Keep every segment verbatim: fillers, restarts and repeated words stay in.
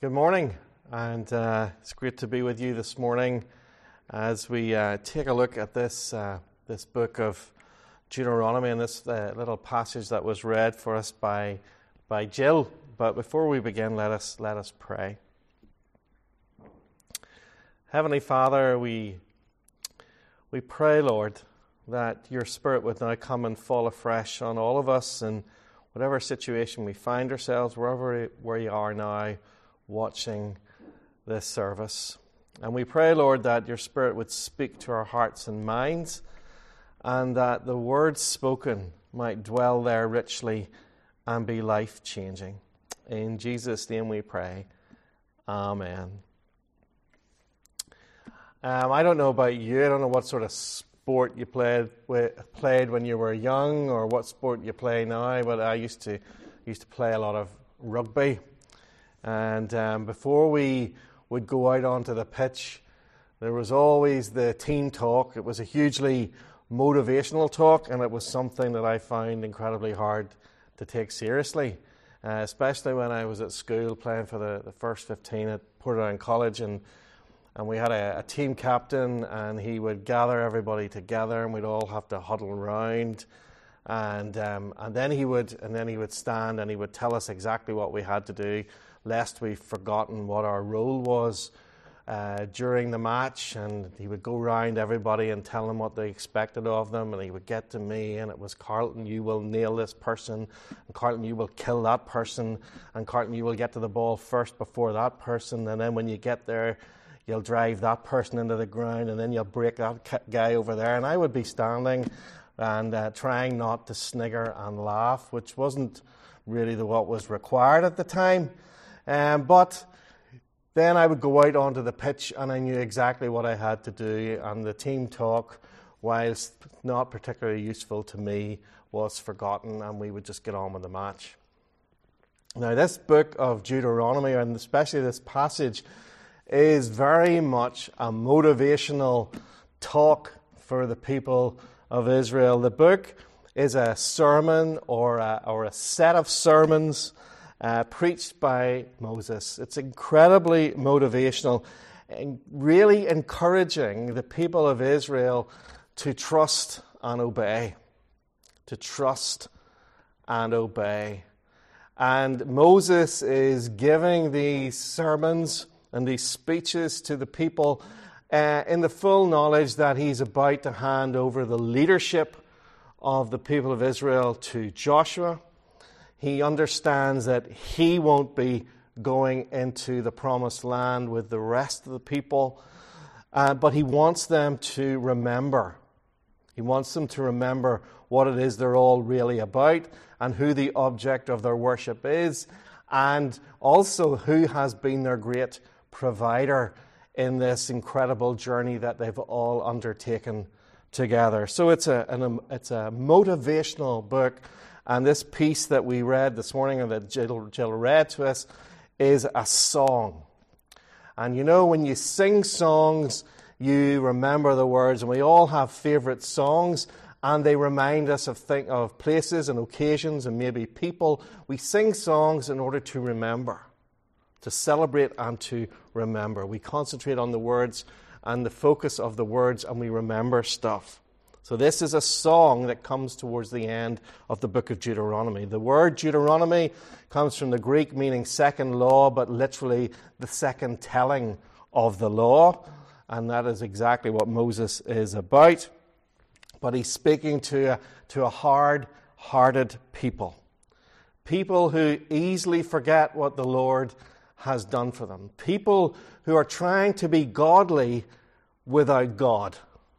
Good morning, and uh, it's great to be with you this morning as we uh, take a look at this uh, this book of Deuteronomy and this uh, little passage that was read for us by by Jill. But before we begin, let us let us pray. Heavenly Father, we we pray, Lord, that your Spirit would now come and fall afresh on all of us in whatever situation we find ourselves, wherever where you are now, watching this service. And we pray, Lord, that your Spirit would speak to our hearts and minds, and that the words spoken might dwell there richly and be life-changing. In Jesus' name we pray. Amen. Um, I don't know about you. I don't know what sort of sport you played played when you were young, or what sport you play now. But I used to used to play a lot of rugby. And um, before we would go out onto the pitch, there was always the team talk. It was a hugely motivational talk, and it was something that I found incredibly hard to take seriously, uh, especially when I was at school playing for the, the first fifteen at Portadown College, and and we had a, a team captain, and he would gather everybody together, and we'd all have to huddle around. And um, and then he would and then he would stand and he would tell us exactly what we had to do, lest we've forgotten what our role was uh, during the match. And he would go round everybody and tell them what they expected of them. And he would get to me, and it was, Carlton, you will nail this person, and Carlton, you will kill that person, and Carlton, you will get to the ball first before that person, and then when you get there, you'll drive that person into the ground, and then you'll break that guy over there. And I would be standing and uh, trying not to snigger and laugh, which wasn't really the, what was required at the time. Um, but then I would go out onto the pitch, and I knew exactly what I had to do, and the team talk, whilst not particularly useful to me, was forgotten, and we would just get on with the match. Now, this book of Deuteronomy, and especially this passage, is very much a motivational talk for the people of Israel. The book is a sermon or a, or a set of sermons uh, preached by Moses. It's incredibly motivational and really encouraging the people of Israel to trust and obey. To trust and obey. And Moses is giving these sermons and these speeches to the people uh, in the full knowledge that he's about to hand over the leadership of the people of Israel to Joshua. He understands that he won't be going into the promised land with the rest of the people, uh, but he wants them to remember. He wants them to remember what it is they're all really about, and who the object of their worship is, and also who has been their great provider in this incredible journey that they've all undertaken together. So it's a an, it's a motivational book, and this piece that we read this morning, and that Jill, Jill read to us, is a song. And you know, when you sing songs, you remember the words, and we all have favourite songs, and they remind us of think, of places and occasions and maybe people. We sing songs in order to remember, to celebrate and to remember. We concentrate on the words and the focus of the words, and we remember stuff. So this is a song that comes towards the end of the book of Deuteronomy. The word Deuteronomy comes from the Greek meaning second law, but literally the second telling of the law. And that is exactly what Moses is about. But he's speaking to a, to a hard-hearted people. People who easily forget what the Lord has done for them. People who are trying to be godly without God.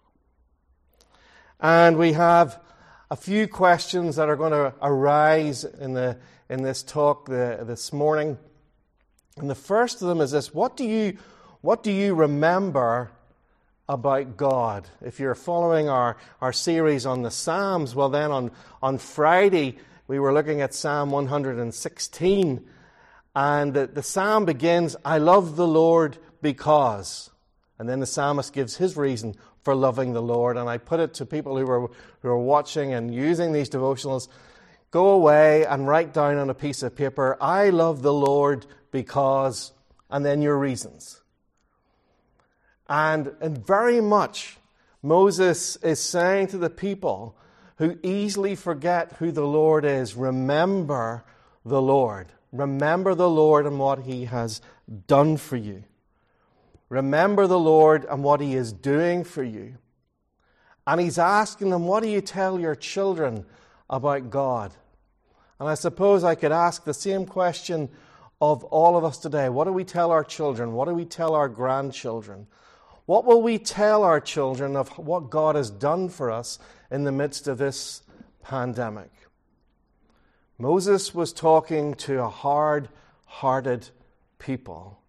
And we have a few questions that are going to arise in the in this talk the, this morning. And the first of them is this: What do you what do you remember about God? If you're following our, our series on the Psalms, well then on, on Friday we were looking at Psalm one hundred sixteen. And the, the psalm begins, I love the Lord because. And then the psalmist gives his reason for loving the Lord. And I put it to people who are, who are watching and using these devotionals, go away and write down on a piece of paper, I love the Lord because and then your reasons. And, and very much Moses is saying to the people who easily forget who the Lord is, remember the Lord. Remember the Lord and what He has done for you. Remember the Lord and what He is doing for you. And He's asking them, what do you tell your children about God? And I suppose I could ask the same question of all of us today. What do we tell our children? What do we tell our grandchildren? What will we tell our children of what God has done for us in the midst of this pandemic? Moses was talking to a hard-hearted people.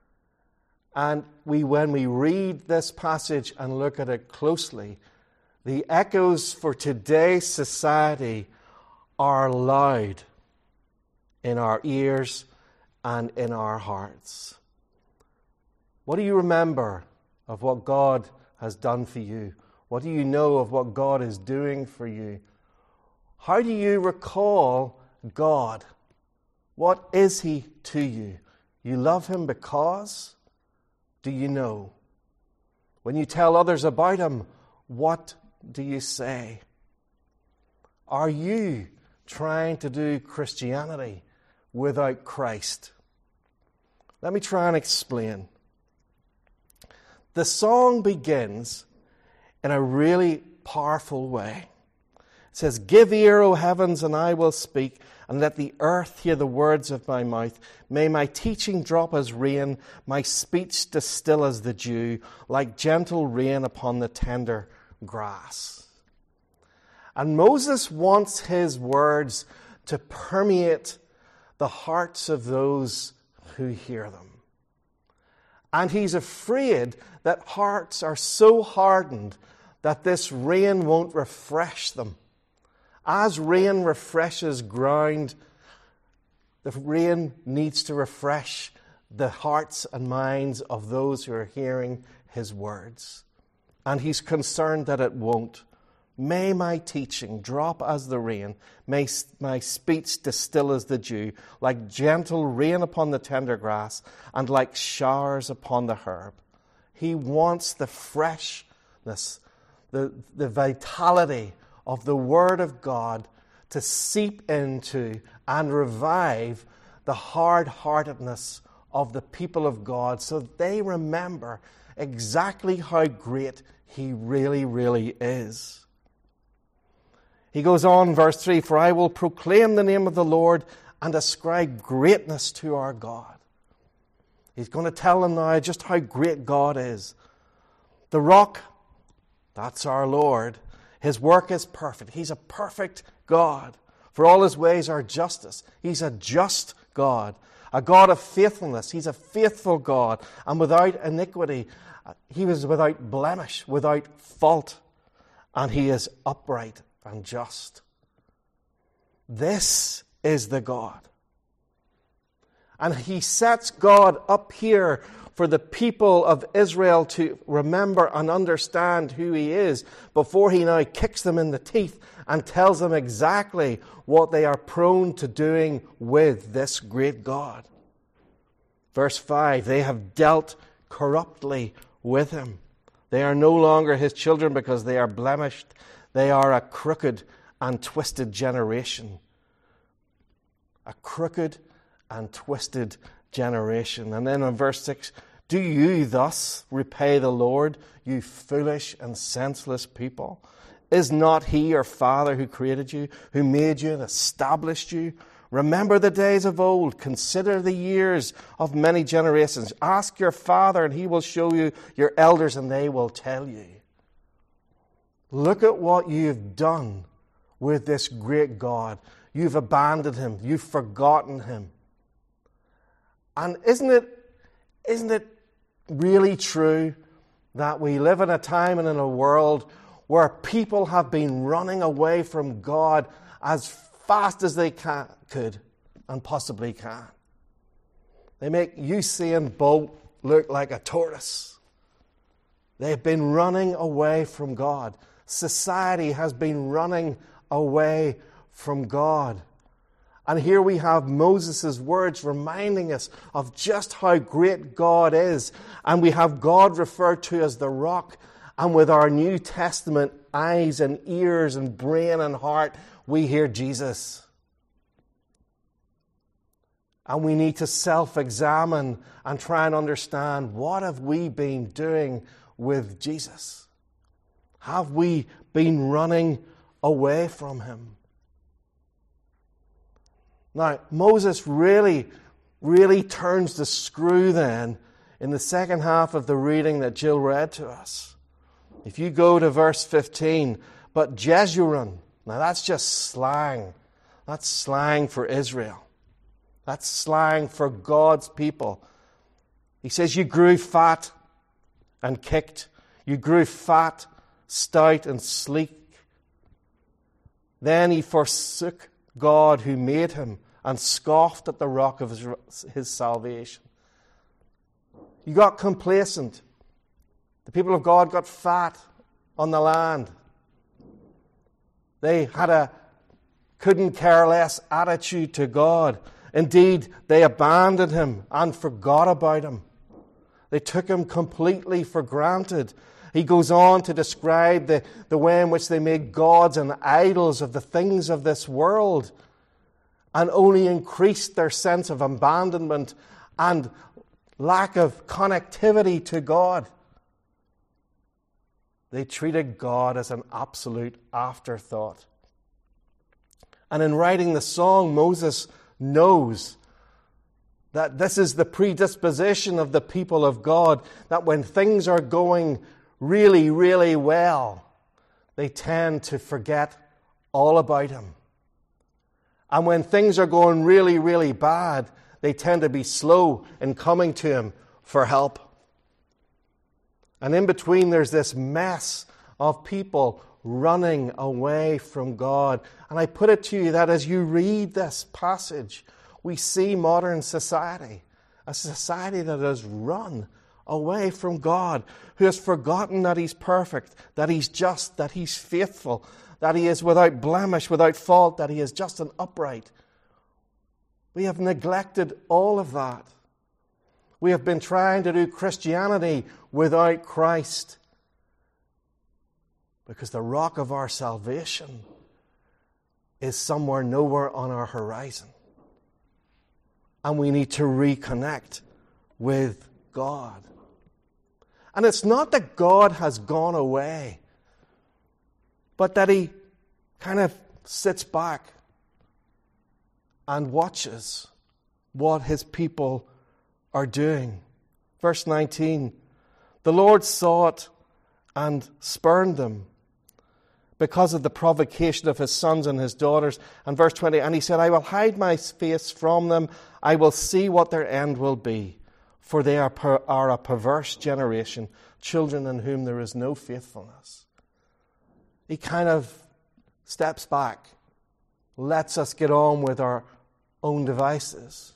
And we, when we read this passage and look at it closely, the echoes for today's society are loud in our ears and in our hearts. What do you remember of what God has done for you? What do you know of what God is doing for you? How do you recall God? What is He to you? You love Him because? Do you know? When you tell others about Him, what do you say? Are you trying to do Christianity without Christ? Let me try and explain. The song begins in a really powerful way. It says, "Give ear, O heavens, and I will speak, and let the earth hear the words of my mouth. May my teaching drop as rain, my speech distill as the dew, like gentle rain upon the tender grass." And Moses wants his words to permeate the hearts of those who hear them. And he's afraid that hearts are so hardened that this rain won't refresh them. As rain refreshes ground, the rain needs to refresh the hearts and minds of those who are hearing his words. And he's concerned that it won't. May my teaching drop as the rain, may my speech distill as the dew, like gentle rain upon the tender grass, and like showers upon the herb. He wants the freshness, the, the vitality of the Word of God to seep into and revive the hard-heartedness of the people of God, so that they remember exactly how great He really, really is. He goes on, verse three, "For I will proclaim the name of the Lord and ascribe greatness to our God." He's going to tell them now just how great God is. The rock, that's our Lord. His work is perfect. He's a perfect God. For all His ways are justice. He's a just God. A God of faithfulness. He's a faithful God. And without iniquity, He was without blemish, without fault. And He is upright and just. This is the God. And He sets God up here for the people of Israel to remember and understand who He is before He now kicks them in the teeth and tells them exactly what they are prone to doing with this great God. Verse five, "They have dealt corruptly with Him. They are no longer His children because they are blemished. They are a crooked and twisted generation." A crooked and twisted generation. And then in verse six, "Do you thus repay the Lord, you foolish and senseless people? Is not He your Father who created you, who made you and established you? Remember the days of old. Consider the years of many generations. Ask your father, and he will show you your elders, and they will tell you." Look at what you've done with this great God. You've abandoned Him. You've forgotten Him. And isn't it, isn't it really true that we live in a time and in a world where people have been running away from God as fast as they can, could and possibly can? They make Usain Bolt look like a tortoise. They've been running away from God. Society has been running away from God. And here we have Moses' words reminding us of just how great God is. And we have God referred to as the rock. And with our New Testament eyes and ears and brain and heart, we hear Jesus. And we need to self-examine and try and understand, what have we been doing with Jesus? Have we been running away from him? Now, Moses really, really turns the screw then in the second half of the reading that Jill read to us. If you go to verse fifteen, but Jeshurun, now that's just slang. That's slang for Israel. That's slang for God's people. He says, you grew fat and kicked. You grew fat, stout, and sleek. Then he forsook God who made him and scoffed at the rock of his, his salvation. You got complacent. The people of God got fat on the land. They had a couldn't care less attitude to God. Indeed, they abandoned him and forgot about him. They took him completely for granted. He goes on to describe the, the way in which they made gods and idols of the things of this world, and only increased their sense of abandonment and lack of connectivity to God. They treated God as an absolute afterthought. And in writing the song, Moses knows that this is the predisposition of the people of God, that when things are going really, really well, they tend to forget all about him. And when things are going really, really bad, they tend to be slow in coming to him for help. And in between, there's this mess of people running away from God. And I put it to you that as you read this passage, we see modern society, a society that has run away from God, who has forgotten that he's perfect, that he's just, that he's faithful, that he is without blemish, without fault, that he is just and upright. We have neglected all of that. We have been trying to do Christianity without Christ, because the rock of our salvation is somewhere nowhere on our horizon. And we need to reconnect with God. And it's not that God has gone away, but that he kind of sits back and watches what his people are doing. Verse nineteen, the Lord saw it and spurned them because of the provocation of his sons and his daughters. And verse twenty, and he said, I will hide my face from them. I will see what their end will be. For they are, per, are a perverse generation, children in whom there is no faithfulness. He kind of steps back, lets us get on with our own devices.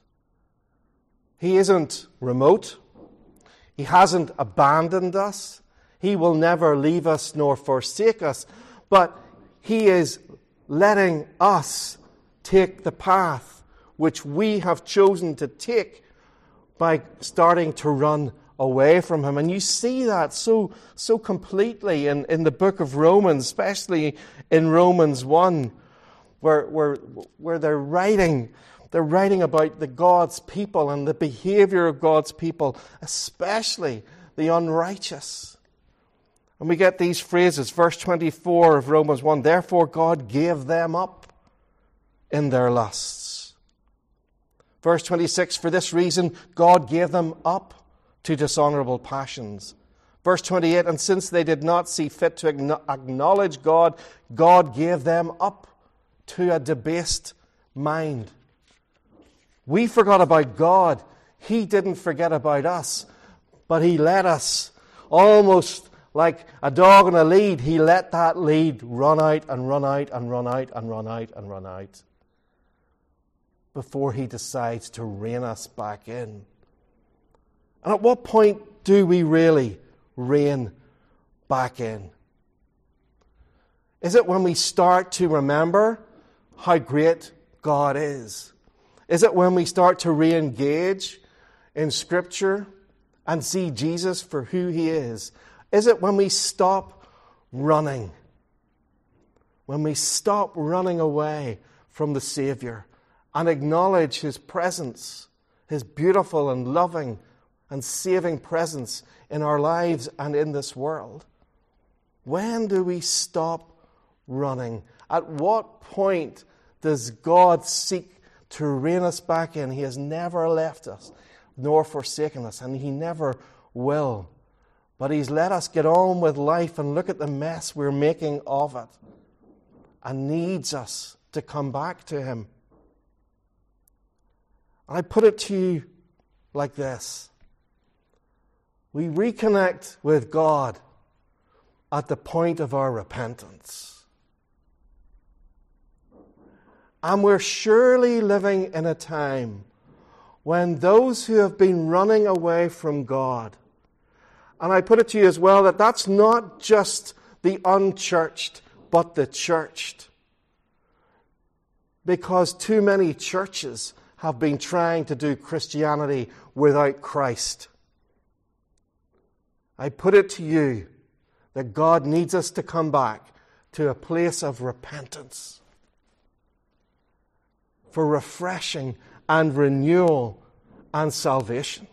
He isn't remote. He hasn't abandoned us. He will never leave us nor forsake us. But he is letting us take the path which we have chosen to take by starting to run away from him. And you see that so so completely in, in the book of Romans, especially in Romans one, where, where, where they're writing they're writing about the God's people and the behavior of God's people, especially the unrighteous. And we get these phrases, verse twenty-four of Romans one, therefore God gave them up in their lusts. Verse twenty-six, for this reason God gave them up to dishonorable passions. Verse twenty-eight, and since they did not see fit to acknowledge God, God gave them up to a debased mind. We forgot about God. He didn't forget about us, but he let us, almost like a dog on a lead, he let that lead run out and run out and run out and run out and run out before he decides to rein us back in. And at what point do we really rein back in? Is it when we start to remember how great God is? Is it when we start to re-engage in Scripture and see Jesus for who He is? Is it when we stop running? When we stop running away from the Savior and acknowledge His presence, His beautiful and loving and saving presence in our lives and in this world? When do we stop running? At what point does God seek to rein us back in? He has never left us nor forsaken us, and He never will. But He's let us get on with life and look at the mess we're making of it, and needs us to come back to Him. And I put it to you like this. We reconnect with God at the point of our repentance. And we're surely living in a time when those who have been running away from God, and I put it to you as well that that's not just the unchurched, but the churched. Because too many churches have been trying to do Christianity without Christ. I put it to you that God needs us to come back to a place of repentance, for refreshing and renewal and salvation.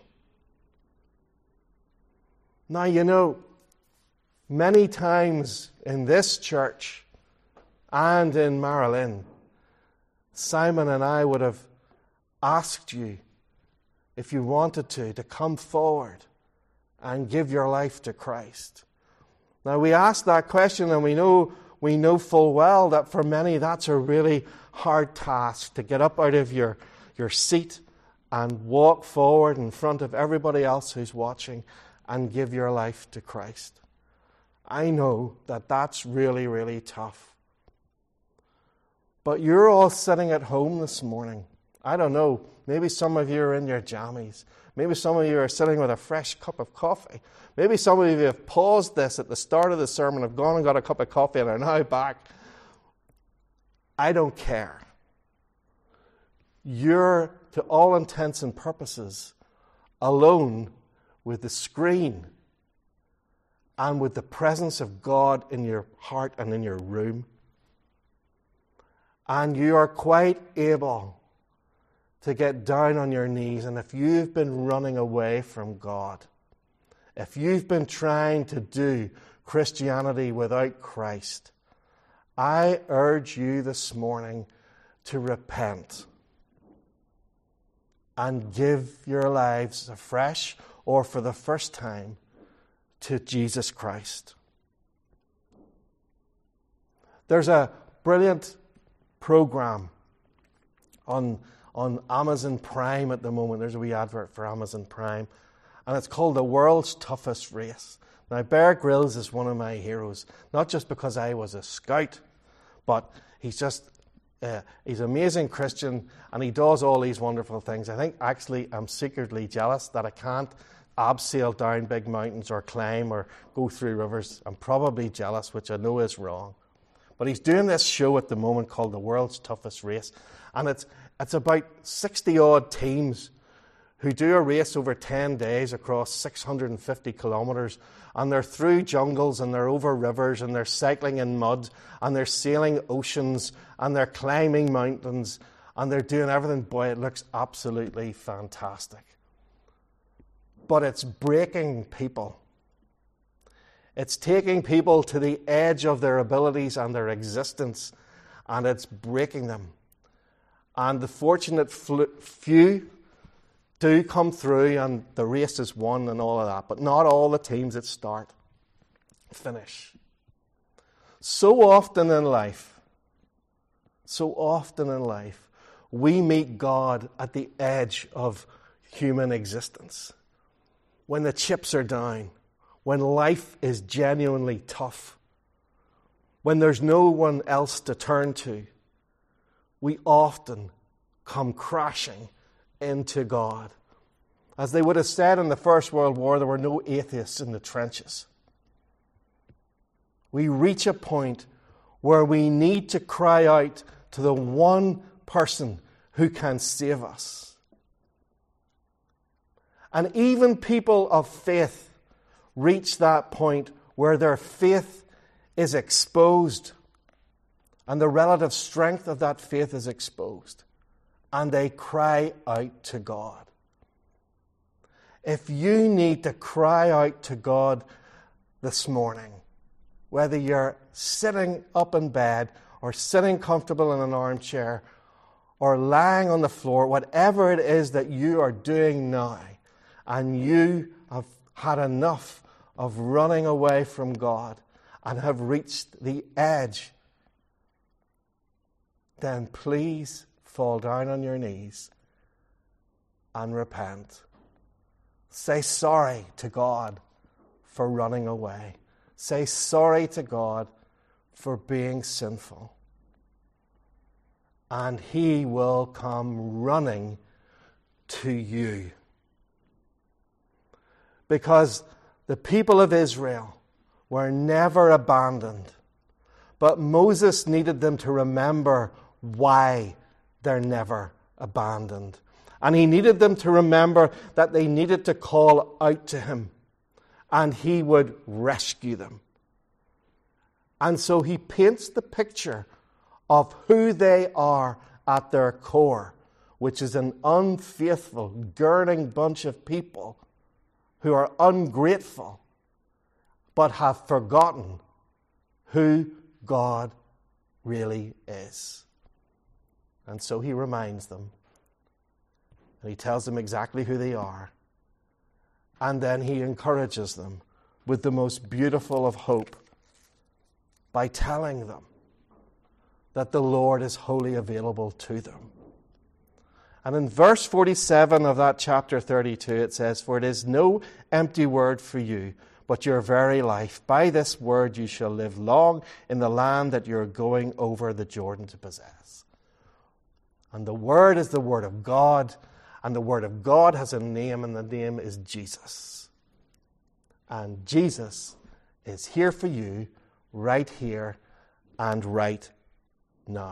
Now, you know, many times in this church and in Marilyn, Simon and I would have asked you, if you wanted to, to come forward and give your life to Christ. Now, we ask that question, and we know we know full well that for many that's a really hard task, to get up out of your, your seat and walk forward in front of everybody else who's watching and give your life to Christ. I know that that's really, really tough. But you're all sitting at home this morning. I don't know, maybe some of you are in your jammies. Maybe some of you are sitting with a fresh cup of coffee. Maybe some of you have paused this at the start of the sermon, have gone and got a cup of coffee and are now back. I don't care. You're, to all intents and purposes, alone with the screen and with the presence of God in your heart and in your room. And you are quite able to get down on your knees. And if you've been running away from God, if you've been trying to do Christianity without Christ, I urge you this morning to repent and give your lives afresh or for the first time to Jesus Christ. There's a brilliant program on, on Amazon Prime at the moment. There's a wee advert for Amazon Prime, and it's called The World's Toughest Race. Now, Bear Grylls is one of my heroes, not just because I was a scout, but he's just, uh, he's an amazing Christian, and he does all these wonderful things. I think actually I'm secretly jealous that I can't abseil down big mountains or climb or go through rivers. I'm probably jealous, which I know is wrong. But he's doing this show at the moment called The World's Toughest Race, and it's it's about sixty-odd teams who do a race over ten days across six hundred fifty kilometres, and they're through jungles, and they're over rivers, and they're cycling in mud, and they're sailing oceans, and they're climbing mountains, and they're doing everything. Boy, it looks absolutely fantastic. But it's breaking people. It's taking people to the edge of their abilities and their existence, and it's breaking them. And the fortunate few do come through, and the race is won and all of that, but not all the teams that start finish. So often in life, so often in life, we meet God at the edge of human existence. When the chips are down, when life is genuinely tough, when there's no one else to turn to, we often come crashing into God. As they would have said in the First World War, there were no atheists in the trenches. We reach a point where we need to cry out to the one person who can save us. And even people of faith reach that point where their faith is exposed and the relative strength of that faith is exposed, and they cry out to God. If you need to cry out to God this morning, whether you're sitting up in bed or sitting comfortable in an armchair or lying on the floor, whatever it is that you are doing now, and you have had enough of running away from God and have reached the edge, then please fall down on your knees and repent. Say sorry to God for running away. Say sorry to God for being sinful. And He will come running to you. Because the people of Israel were never abandoned. But Moses needed them to remember why they're never abandoned. And he needed them to remember that they needed to call out to Him, and He would rescue them. And so He paints the picture of who they are at their core, which is an unfaithful, gurning bunch of people who are ungrateful, but have forgotten who God really is. And so He reminds them, and He tells them exactly who they are. And then He encourages them with the most beautiful of hope by telling them that the Lord is wholly available to them. And in verse forty-seven of that chapter thirty-two, it says, "For it is no empty word for you, but your very life. By this word you shall live long in the land that you're going over the Jordan to possess." And the word is the word of God, and the word of God has a name, and the name is Jesus. And Jesus is here for you, right here and right now.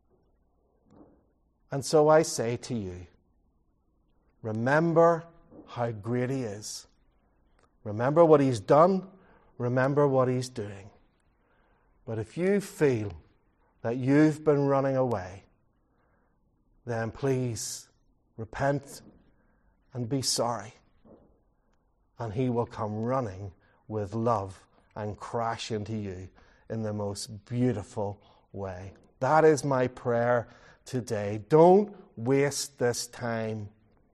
And so I say to you, remember how great He is. Remember what He's done. Remember what He's doing. But if you feel that you've been running away, then please repent and be sorry. And He will come running with love and crash into you in the most beautiful way. That is my prayer today. Don't waste this time.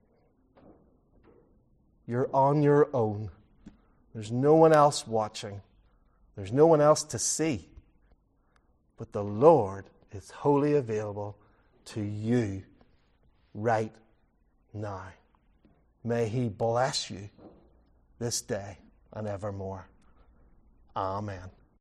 You're on your own. There's no one else watching. There's no one else to see. But the Lord is wholly available to you right now. May He bless you this day and evermore. Amen.